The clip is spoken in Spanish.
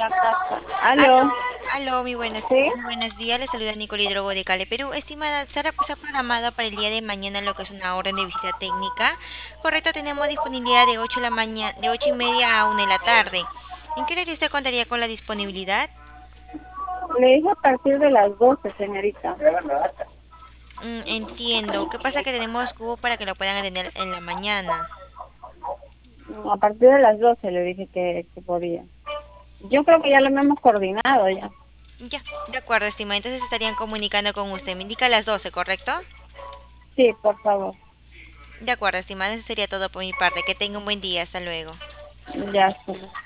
Aló, Aló, aló, ¿sí? muy buenos días. Le saluda Nicole Hidrogo de Cali, Perú. Estimada, Sara, pues ha programado para el día de mañana lo que es una orden de visita técnica. Correcto, tenemos disponibilidad de 8 de la mañana, de 8:30 a 1 de la tarde. ¿En qué horario usted contaría con la disponibilidad? Le dije a partir de las 12, señorita. Entiendo. ¿Qué pasa? Que tenemos cubo para que lo puedan atender en la mañana. A partir de las 12 le dije que podía. Yo creo que ya lo hemos coordinado ya. Ya, de acuerdo, estimada. Entonces estarían comunicando con usted. Me indica las 12, ¿correcto? Sí, por favor. De acuerdo, estimada. Eso sería todo por mi parte. Que tenga un buen día. Hasta luego. Ya está.